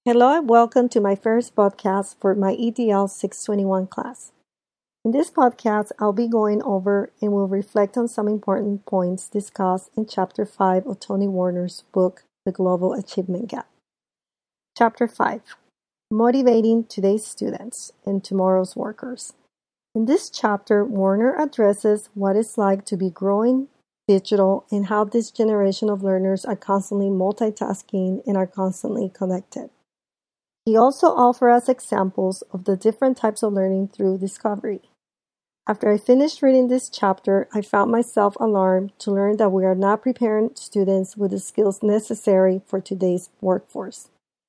Hello and welcome to my first podcast for my EDL 621 class. In this podcast, I'll be going over and will reflect on some important points discussed in Chapter 5 of Tony Warner's book, The Global Achievement Gap. Chapter 5, Motivating Today's Students and Tomorrow's Workers. In this chapter, Warner addresses what it's like to be growing digital and how this generation of learners are constantly multitasking and are constantly connected. He also offers us examples of the different types of learning through discovery. After I finished reading this chapter, I found myself alarmed to learn that we are not preparing students with the skills necessary for today's workforce.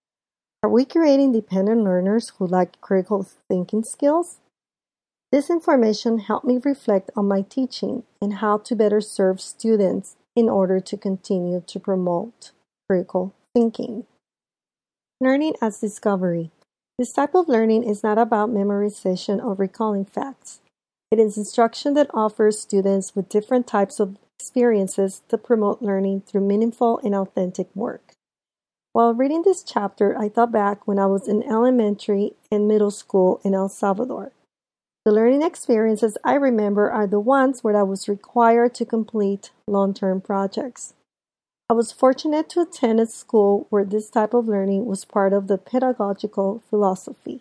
Are we creating dependent learners who lack critical thinking skills? This information helped me reflect on my teaching and how to better serve students in order to continue to promote critical thinking. Learning as discovery. This type of learning is not about memorization or recalling facts. It is instruction that offers students with different types of experiences to promote learning through meaningful and authentic work. While reading this chapter, I thought back when I was in elementary and middle school in El Salvador. The learning experiences I remember are the ones where I was required to complete long-term projects. I was fortunate to attend a school where this type of learning was part of the pedagogical philosophy.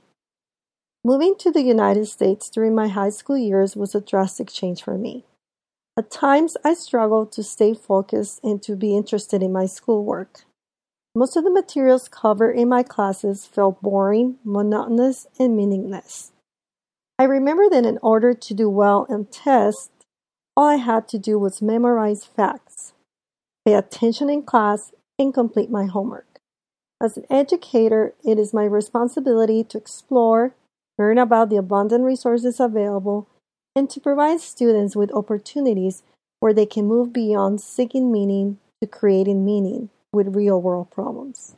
Moving to the United States during my high school years was a drastic change for me. At times, I struggled to stay focused and to be interested in my schoolwork. Most of the materials covered in my classes felt boring, monotonous, and meaningless. I remember that in order to do well on tests, all I had to do was memorize facts, pay attention in class, and complete my homework. As an educator, it is my responsibility to explore, learn about the abundant resources available, and to provide students with opportunities where they can move beyond seeking meaning to creating meaning with real-world problems.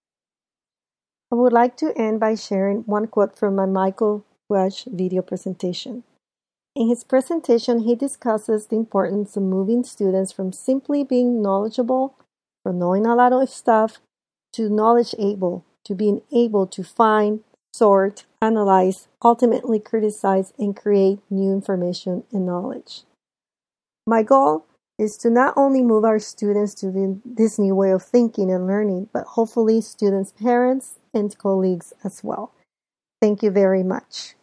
I would like to end by sharing one quote from my Michael Welch video presentation. In his presentation, he discusses the importance of moving students from simply being knowledgeable, from knowing a lot of stuff, to knowledge able, to being able to find, sort, analyze, ultimately criticize, and create new information and knowledge. My goal is to not only move our students to this new way of thinking and learning, but hopefully students' parents and colleagues as well. Thank you very much.